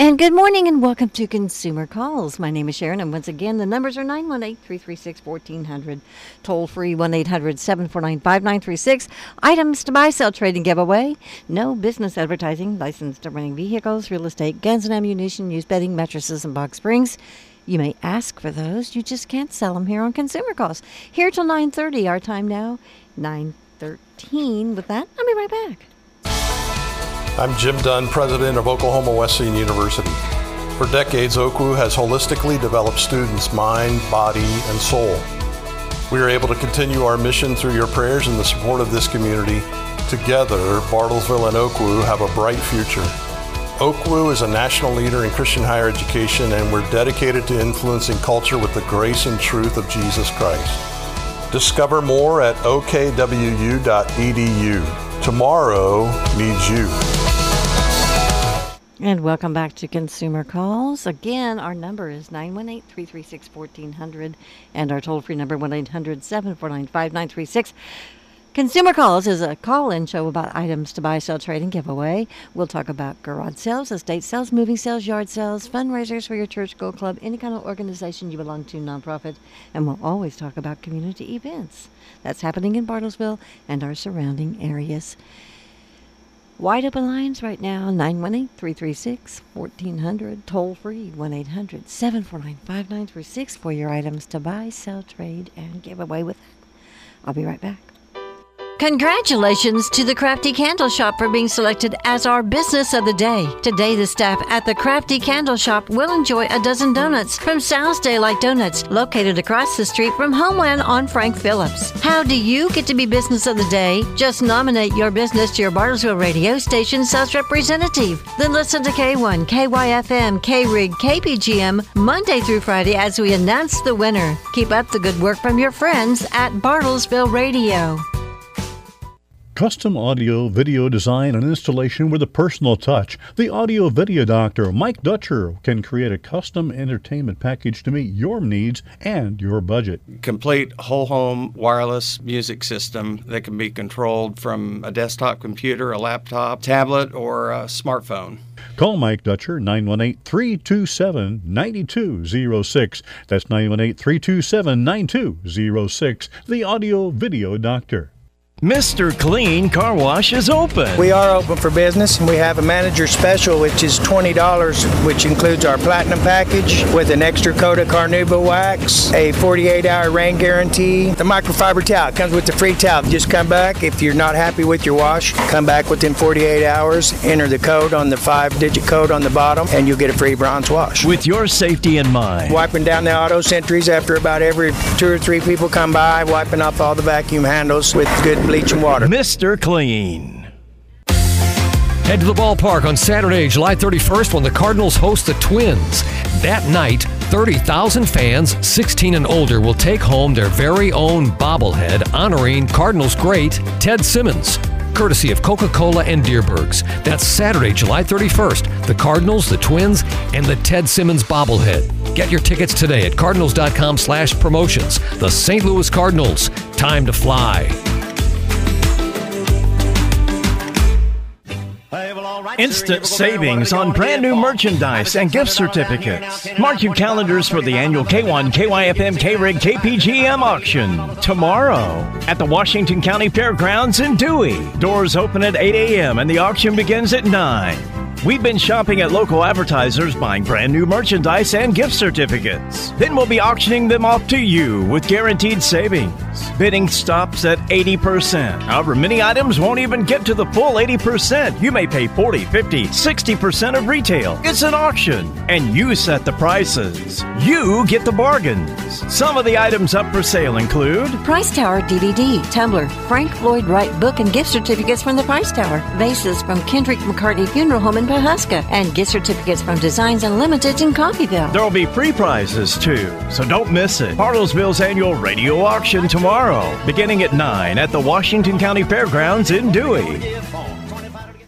And good morning and welcome to Consumer Calls. My name is Sharon, and once again, the numbers are 918-336-1400, toll-free 1-800-749-5936, items to buy, sell, trade, and give away, no business advertising, licensed to running vehicles, real estate, guns and ammunition, used bedding, mattresses, and box springs. You may ask for those, you just can't sell them here on Consumer Calls. Here till 9:30, our time now, 9:13. With that, I'll be right back. I'm Jim Dunn, president of Oklahoma Wesleyan University. For decades, OKWU has holistically developed students' mind, body, and soul. We are able to continue our mission through your prayers and the support of this community. Together, Bartlesville and OKWU have a bright future. OKWU is a national leader in Christian higher education, and we're dedicated to influencing culture with the grace and truth of Jesus Christ. Discover more at okwu.edu. Tomorrow needs you. And welcome back to Consumer Calls. Again, our number is 918-336-1400 and our toll-free number 1-800-749-5936. Consumer Calls is a call-in show about items to buy, sell, trade, and give away. We'll talk about garage sales, estate sales, moving sales, yard sales, fundraisers for your church, school club, any kind of organization you belong to, nonprofit. And we'll always talk about community events that's happening in Bartlesville and our surrounding areas. Wide open lines right now, 918-336-1400, toll-free 1-800-749-5936 for your items to buy, sell, trade, and give away with it. I'll be right back. Congratulations to the Crafty Candle Shop for being selected as our business of the day. Today, the staff at the Crafty Candle Shop will enjoy a dozen donuts from Sal's Daylight Donuts, located across the street from Homeland on Frank Phillips. How do you get to be business of the day? Just nominate your business to your Bartlesville radio station sales representative. Then listen to K1, KYFM, KRIG, KPGM, Monday through Friday as we announce the winner. Keep up the good work from your friends at Bartlesville Radio. Custom audio, video design, and installation with a personal touch. The audio video doctor, Mike Dutcher, can create a custom entertainment package to meet your needs and your budget. Complete whole home wireless music system that can be controlled from a desktop computer, a laptop, tablet, or a smartphone. Call Mike Dutcher, 918-327-9206. That's 918-327-9206. The audio video doctor. Mr. Clean Car Wash is open. We are open for business, and we have a manager special, which is $20, which includes our platinum package with an extra coat of Carnauba wax, a 48-hour rain guarantee. The microfiber towel comes with the free towel. Just come back. If you're not happy with your wash, come back within 48 hours, enter the code on the 5-digit code on the bottom, and you'll get a free bronze wash. With your safety in mind. Wiping down the auto sentries after about every 2 or 3 people come by, wiping off all the vacuum handles with good bleach and water. Mr. Clean. Head to the ballpark on Saturday, July 31st when the Cardinals host the Twins. That night, 30,000 fans 16 and older will take home their very own bobblehead honoring Cardinals great Ted Simmons, courtesy of Coca-Cola and Deerbergs. That's Saturday, July 31st. The Cardinals, the Twins, and the Ted Simmons bobblehead. Get your tickets today at cardinals.com/promotions. The St. Louis Cardinals. Time to fly. Instant savings on brand new merchandise and gift certificates. Mark your calendars for the annual K1, KYFM, KRIG, KPGM auction tomorrow at the Washington County Fairgrounds in Dewey. Doors open at 8 a.m. and the auction begins at 9. We've been shopping at local advertisers, buying brand new merchandise and gift certificates. Then we'll be auctioning them off to you with guaranteed savings. Bidding stops at 80%. However, many items won't even get to the full 80%. You may pay 40, 50, 60% of retail. It's an auction, and you set the prices. You get the bargains. Some of the items up for sale include Price Tower DVD, tumbler, Frank Lloyd Wright book and gift certificates from the Price Tower, vases from Kendrick McCartney Funeral Home in Pawhuska, and gift certificates from Designs Unlimited in Coffeyville. There'll be free prizes too, so don't miss it. Bartlesville's annual radio auction tomorrow, beginning at 9 at the Washington County Fairgrounds in Dewey.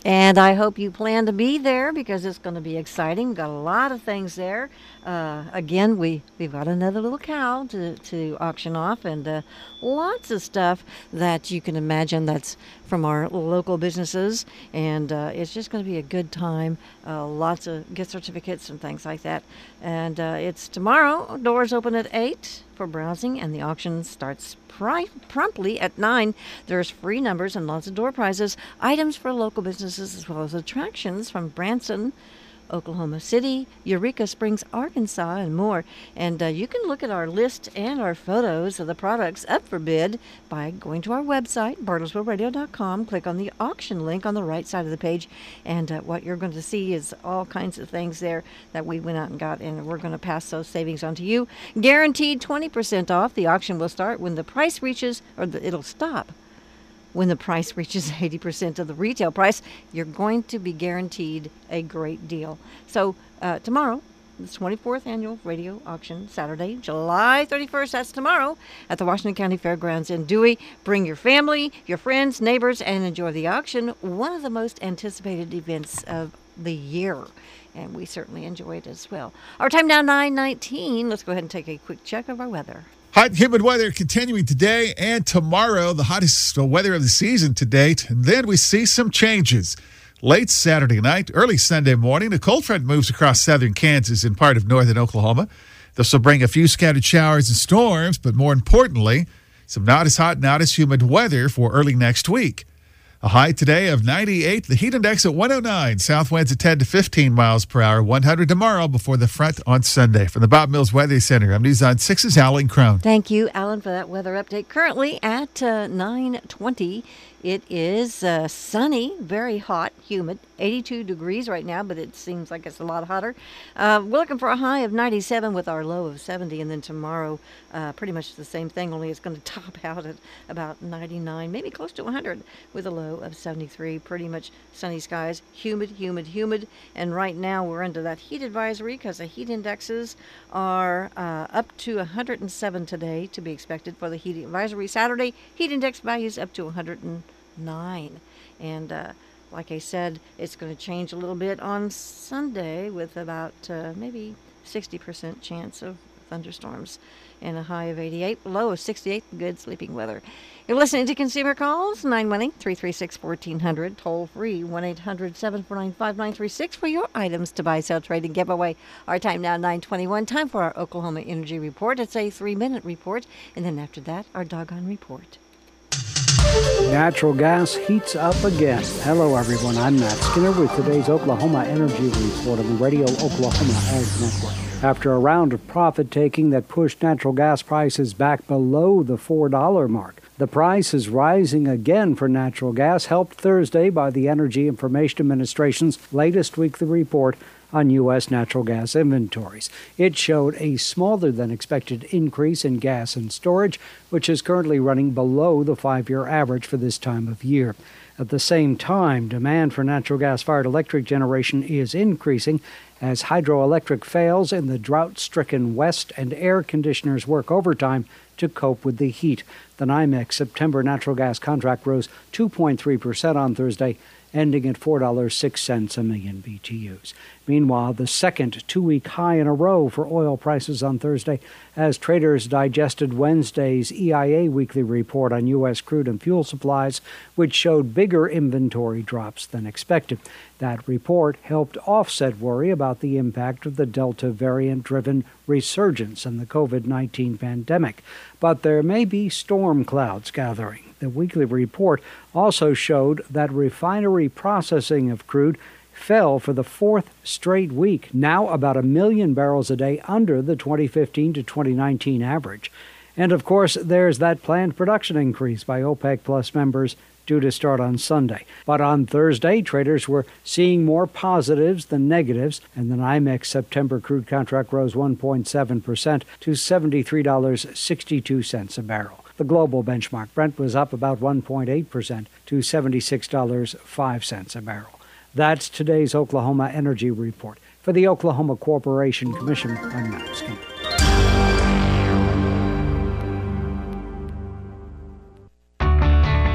And I hope you plan to be there because it's going to be exciting. We've got a lot of things there. Again, we've got another little cow to auction off, and lots of stuff that you can imagine that's from our local businesses. And it's just going to be a good time. Lots of gift certificates and things like that. And it's tomorrow. Doors open at 8 for browsing, and the auction starts promptly at 9. There's free numbers and lots of door prizes, items for local businesses, as well as attractions from Branson, Oklahoma City, Eureka Springs, Arkansas, and more. And you can look at our list and our photos of the products up for bid by going to our website, bartlesvilleradio.com. Click on the auction link on the right side of the page, and what you're going to see is all kinds of things there that we went out and got, and we're going to pass those savings on to you. Guaranteed 20% off. The auction will start when the price reaches, it'll stop when the price reaches 80% of the retail price. You're going to be guaranteed a great deal. So tomorrow, the 24th Annual Radio Auction, Saturday, July 31st, that's tomorrow, at the Washington County Fairgrounds in Dewey. Bring your family, your friends, neighbors, and enjoy the auction, one of the most anticipated events of the year. And we certainly enjoy it as well. Our time now, 9:19. Let's go ahead and take a quick check of our weather. Hot and humid weather continuing today and tomorrow, the hottest weather of the season to date. And then we see some changes. Late Saturday night, early Sunday morning, a cold front moves across southern Kansas and part of northern Oklahoma. This will bring a few scattered showers and storms, but more importantly, some not as hot, not as humid weather for early next week. A high today of 98, the heat index at 109, south winds at 10 to 15 miles per hour, 100 tomorrow before the front on Sunday. From the Bob Mills Weather Center, I'm News on 6's Alan Crone. Thank you, Alan, for that weather update. Currently at 9:20, it is sunny, very hot, humid, 82 degrees right now, but it seems like it's a lot hotter. We're looking for a high of 97 with our low of 70, and then tomorrow, pretty much the same thing, only it's going to top out at about 99, maybe close to 100 with a low of 73. Pretty much sunny skies, humid, and right now we're under that heat advisory because the heat indexes are up to 107 today to be expected for the heat advisory. Saturday, heat index values up to 109. And like I said, it's going to change a little bit on Sunday with about maybe 60% chance of thunderstorms and a high of 88, low of 68, good sleeping weather. You're listening to Consumer Calls, 918-336-1400, toll free, 1-800-749-5936 for your items to buy, sell, trade, and give away. Our time now, 9:21, time for our Oklahoma Energy Report. It's a 3-minute report, and then after that, our Doggone Report. Natural gas heats up again. Hello, everyone. I'm Matt Skinner with today's Oklahoma Energy Report on the Radio Oklahoma Ag Network. After a round of profit-taking that pushed natural gas prices back below the $4 mark, the price is rising again for natural gas, helped Thursday by the Energy Information Administration's latest weekly report on U.S. natural gas inventories. It showed a smaller than expected increase in gas and storage, which is currently running below the 5-year average for this time of year. At the same time, demand for natural gas-fired electric generation is increasing as hydroelectric fails in the drought-stricken West and air conditioners work overtime to cope with the heat. The NYMEX September natural gas contract rose 2.3% on Thursday, ending at $4.06 a million BTUs. Meanwhile, the second 2-week high in a row for oil prices on Thursday as traders digested Wednesday's EIA weekly report on U.S. crude and fuel supplies, which showed bigger inventory drops than expected. That report helped offset worry about the impact of the Delta variant-driven resurgence in the COVID-19 pandemic. But there may be storm clouds gathering. The weekly report also showed that refinery processing of crude fell for the 4th straight week, now about 1 million barrels a day under the 2015 to 2019 average. And of course, there's that planned production increase by OPEC Plus members due to start on Sunday. But on Thursday, traders were seeing more positives than negatives, and the NYMEX September crude contract rose 1.7% to $73.62 a barrel. The global benchmark Brent was up about 1.8% to $76.05 a barrel. That's today's Oklahoma Energy Report. For the Oklahoma Corporation Commission, I'm Matt Skinner.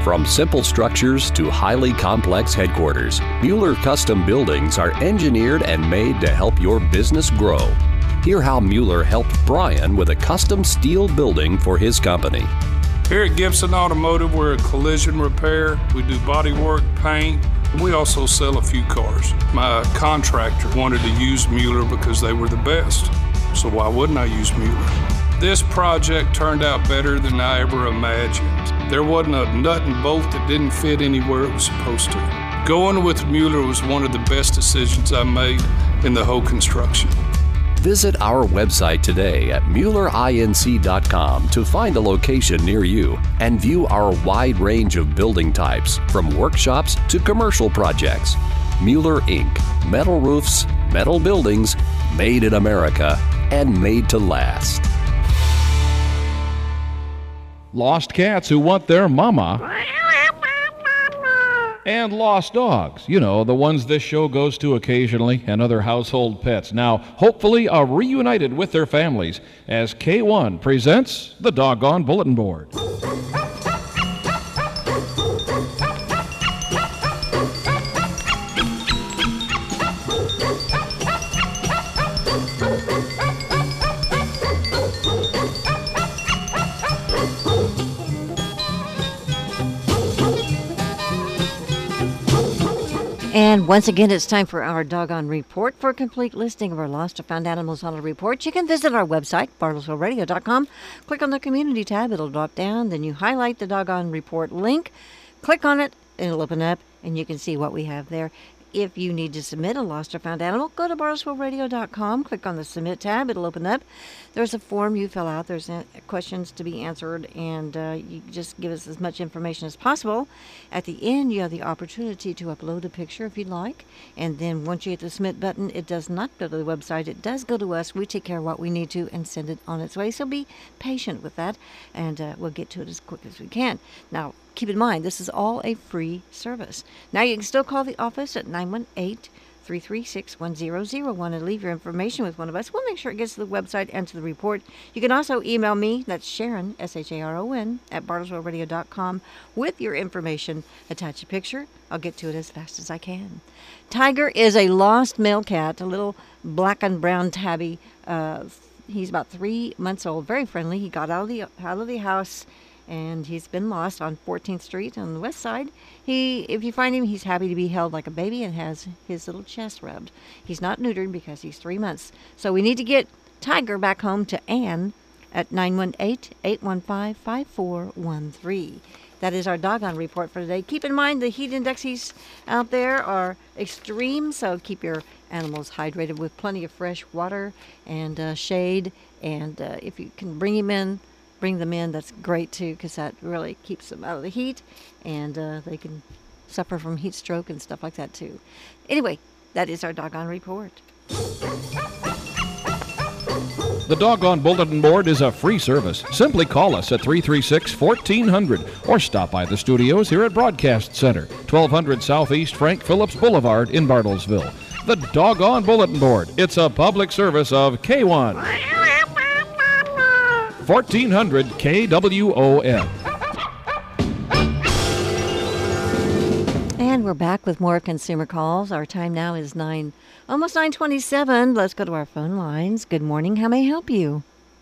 From simple structures to highly complex headquarters, Mueller Custom Buildings are engineered and made to help your business grow. Hear how Mueller helped Brian with a custom steel building for his company. Here at Gibson Automotive, we're a collision repair. We do body work, paint, and we also sell a few cars. My contractor wanted to use Mueller because they were the best. So why wouldn't I use Mueller? This project turned out better than I ever imagined. There wasn't a nut and bolt that didn't fit anywhere it was supposed to. Going with Mueller was one of the best decisions I made in the whole construction. Visit our website today at MuellerINC.com to find a location near you and view our wide range of building types, from workshops to commercial projects. Mueller Inc. Metal roofs, metal buildings, made in America and made to last. Lost cats who want their mama. And lost dogs, you know, the ones this show goes to occasionally, and other household pets, now hopefully are reunited with their families as K1 presents the Doggone Bulletin Board. And once again, it's time for our Doggone Report. For a complete listing of our lost or found animals on a report, you can visit our website, bartlesvilleradio.com. Click on the Community tab. It'll drop down. Then you highlight the Doggone Report link. Click on it. It'll open up, and you can see what we have there. If you need to submit a lost or found animal, go to bartlesvilleradio.com. Click on the Submit tab. It'll open up. There's a form you fill out. There's questions to be answered, and you just give us as much information as possible. At the end, you have the opportunity to upload a picture if you'd like. And then once you hit the Submit button, it does not go to the website. It does go to us. We take care of what we need to and send it on its way. So be patient with that, and we'll get to it as quick as we can. Now, keep in mind, this is all a free service. Now, you can still call the office at 918-336-1001 and leave your information with one of us. We'll make sure it gets to the website and to the report. You can also email me, that's Sharon, S-H-A-R-O-N, at bartlesvilleradio.com with your information. Attach a picture. I'll get to it as fast as I can. Tiger is a lost male cat, a little black and brown tabby. He's about 3 months old, very friendly. He got out of the house, and he's been lost on 14th Street on the west side. If you find him, he's happy to be held like a baby and has his little chest rubbed. He's not neutered because he's 3 months. So we need to get Tiger back home to Ann at 918-815-5413. That is our Doggone Report for today. Keep in mind the heat indexes out there are extreme, so keep your animals hydrated with plenty of fresh water and shade. And if you can bring them in, that's great too, because that really keeps them out of the heat, and they can suffer from heat stroke and stuff like that too. Anyway, that is our Doggone Report. The Doggone Bulletin Board is a free service. Simply call us at 336-1400 or stop by the studios here at Broadcast Center, 1200 Southeast Frank Phillips Boulevard in Bartlesville. The Doggone Bulletin Board. It's a public service of K1. 1400 KWON. And we're back with more consumer calls. Our time now is almost 9:27. Let's go to our phone lines. Good morning. How may I help you?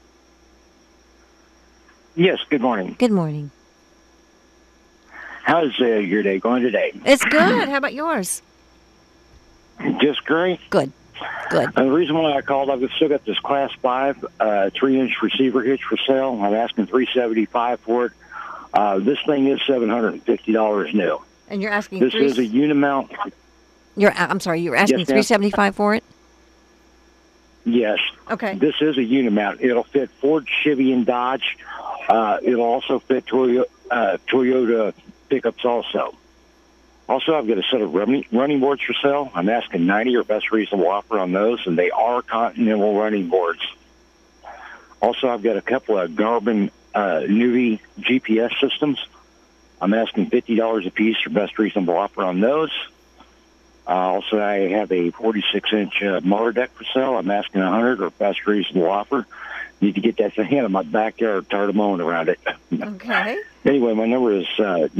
Yes, good morning. Good morning. How's your day going today? It's good. How about yours? Just great. Good. The reason why I called, I've still got this Class 5 3-inch receiver hitch for sale. I'm asking $375 for it. This thing is $750 new. And you're asking this is a Unimount. I'm sorry, you're asking $375 for it? Yes. Okay. This is a Unimount. It'll fit Ford, Chevy, and Dodge. It'll also fit Toyota pickups also. Also, I've got a set of running boards for sale. I'm asking $90 or best reasonable offer on those, and they are Continental running boards. Also, I've got a couple of Garmin Nuvi GPS systems. I'm asking $50 a piece or best reasonable offer on those. Also, I have a 46-inch motor deck for sale. I'm asking $100 or best reasonable offer. Need to get that thing out of my backyard, tired of mowing around it. Okay. Anyway, my number is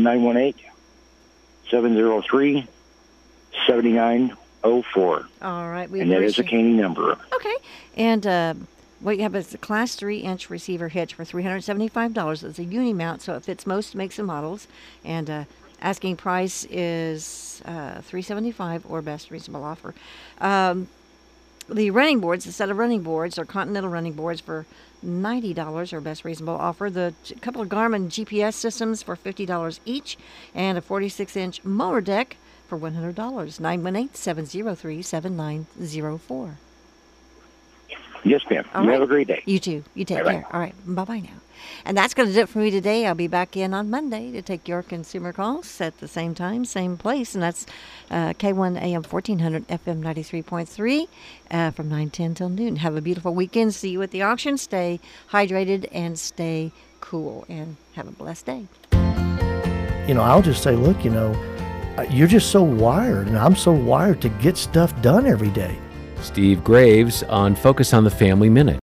918-703-7904. All right. And that is a Caney number. Okay. And what you have is a Class 3-inch receiver hitch for $375. It's a uni mount, so it fits most makes and models. And asking price is $375 or best reasonable offer. The running boards, a set of running boards, are Continental running boards for $90 or best reasonable offer. The couple of Garmin GPS systems for $50 each, and a 46-inch mower deck for $100. 918-703-7904. Yes, ma'am. All you right. have a great day. You too. You take Bye-bye. care. All right. Bye-bye now. And that's going to do it for me today. I'll be back in on Monday to take your consumer calls at the same time, same place. And that's K1 AM 1400 FM 93.3 from 9:10 till noon. Have a beautiful weekend. See you at the auction. Stay hydrated and stay cool. And have a blessed day. I'll just say, look, you're just so wired. And I'm so wired to get stuff done every day. Steve Graves on Focus on the Family Minute.